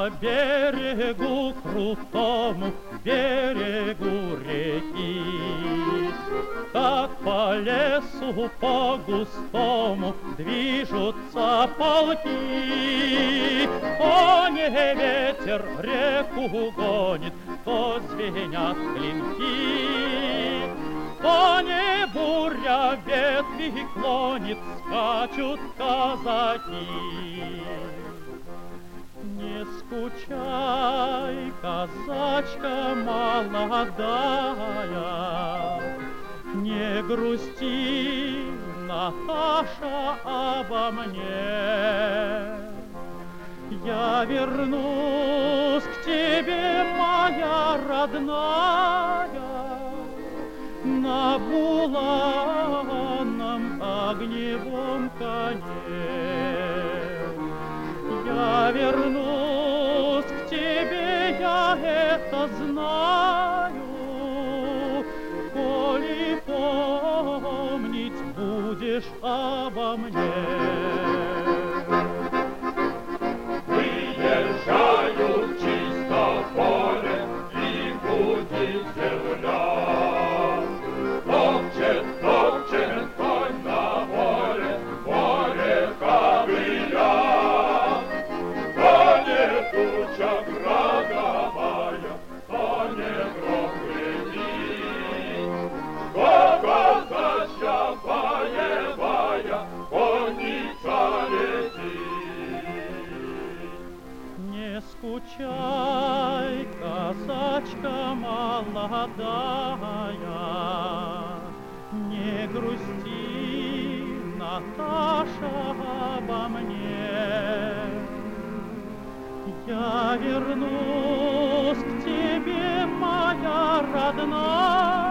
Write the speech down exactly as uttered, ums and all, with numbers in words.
по берегу крутому, берегу реки. Как по лесу по густому движутся полки. То не ветер реку гонит, то звенят клинки, то не буря ветви клонит, скачут казаки. Не скучай, казачка молодая, не грусти, Наташа, обо мне. Я вернусь к тебе, моя родная, на буланом огневом коне. Я вернусь к тебе, я это знаю, коли помнить будешь обо мне. Выезжаю в чисто поле, и будет земля. Топчет, топчет конь на поле, море ковыля. То не туча грозовая, то не гром гремит, то казачья боевая конница летит. Не скучай, казачка молодая, не грусти, Наташа, обо мне. Я вернусь к тебе, моя родная,